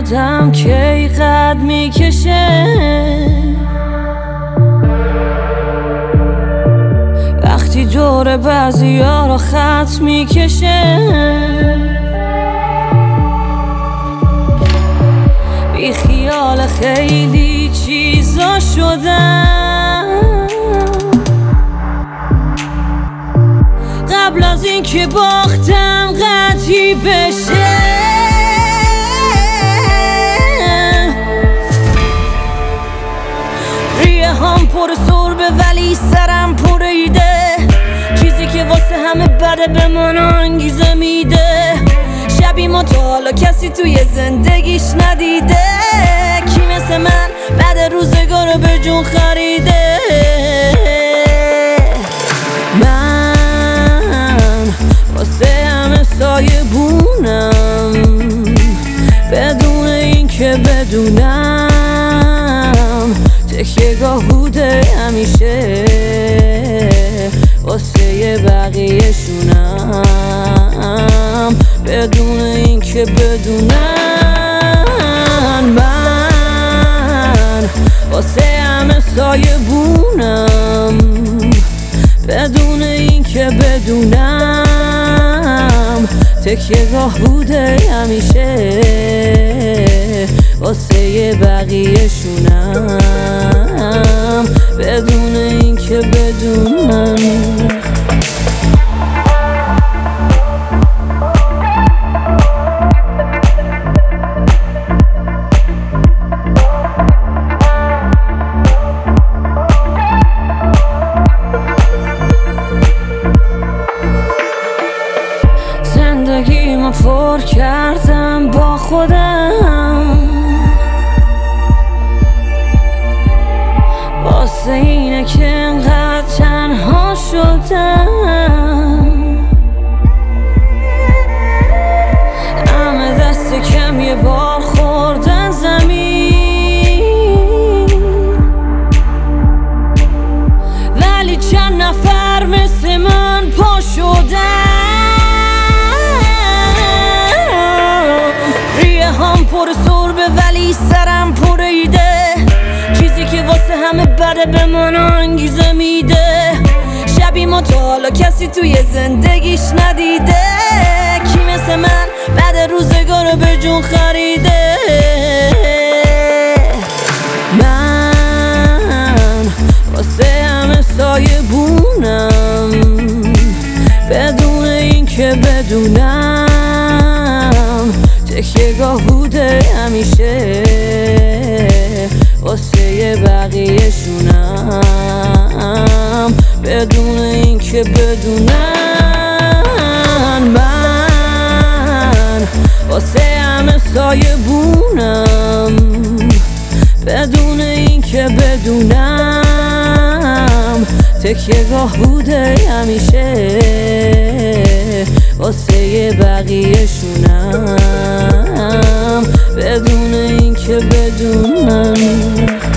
قدم کی قد میکشه، وقتی دور بعضیا رو خط میکشه. بی خیال خیلی چیزا شدم قبل از این که باختم قطعی بشه. ریه هم پر سربه ولی سرم پریده، چیزی که واسه همه بده به من انگیزه میده. شبی ما تا حالا کسی توی زندگیش ندیده، کی مثل من بعد روزگار به جون خریده. من واسه همه سایه بونم بدون این که بدونم، تکیه گاه بوده همیشه واسه بقیه شونم بدون این که بدونم. من واسه همه سایه بونم بدون این که بدونم، تکیه گاه بوده همیشه واسه بقیه شونم بدون این که بدونم. زندگیمو پر کردم با خودم واسه اینه که انقدر تنها شدم. همه دست کم یه بار خوردن زمین، ولی چند نفر مثل من پا شدن. پر سربه ولی سرم پریده، چیزی که واسه همه بده به من انگیزه میده. شبی ما تا حالا کسی توی زندگیش ندیده، کی مثل من بعد روزگار به جون خریده. من واسه همه سایه بونم بدون این که بدونم، تکیه گاه بوده همیشه واسه بقیه شونم بدون این که بدونم. من واسه همه سایه بونم بدون این که بدونم، تکیه گاه بوده همیشه واسه بقیه شونم بدون این که بدونم.